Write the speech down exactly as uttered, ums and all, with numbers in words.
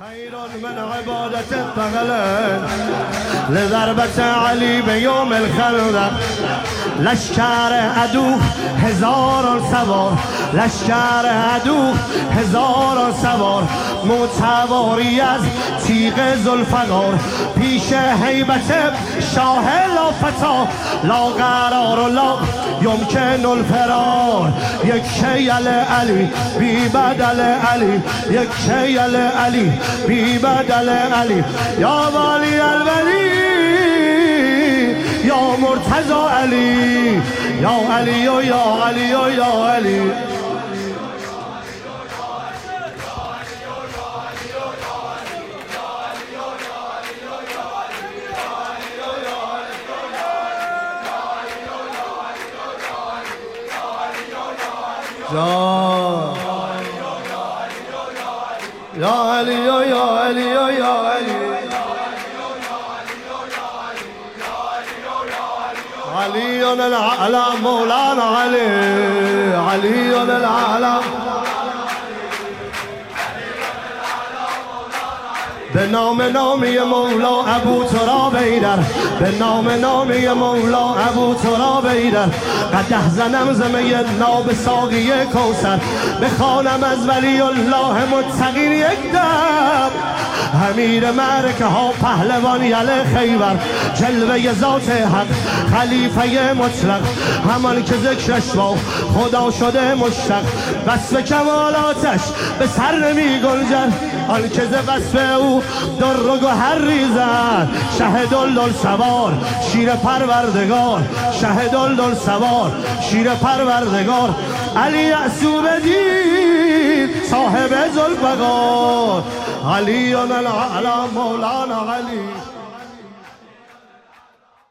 خير من عبادة الثقلين لضربة علي بيوم الخندق. لشکر عدو هزار سوار، لشکر عدو هزار سوار، متواری از تیغ ذوالفقار. پیش هیبت شاه لافتا لا قرار و لا یمکن الفرار. یک شیل علی بی بدل علی، یک شیل علی بی بدل علی. یا والی الولی یا مرتضی علی، یا علی و یا علی و یا علی. یا علی یا یا علی یا علی علی العلم مولانا علی، علی العلم. به نام نامی مولا ابو تراب ایدر، به نام نامی مولا ابو تراب ایدر. قدح زنم زمه ناب ساقی کوثر، بخوانم از ولی الله متقین یک دم. امیر معرکه ها پهلوان یل خیبر، جلوه ذات حق خلیفه مطلق. همان که ذکرش با خدا شده مشتق، وصف کمالاتش به سر نمی گنجد. آن که ز وصف او در و گوهر ریزد. شه دلدل سوار شیر پروردگار، شه دلدل سوار شیر پروردگار. علی یعصوب دین صاحب ذوالفقار، علی العلم مولانا علی.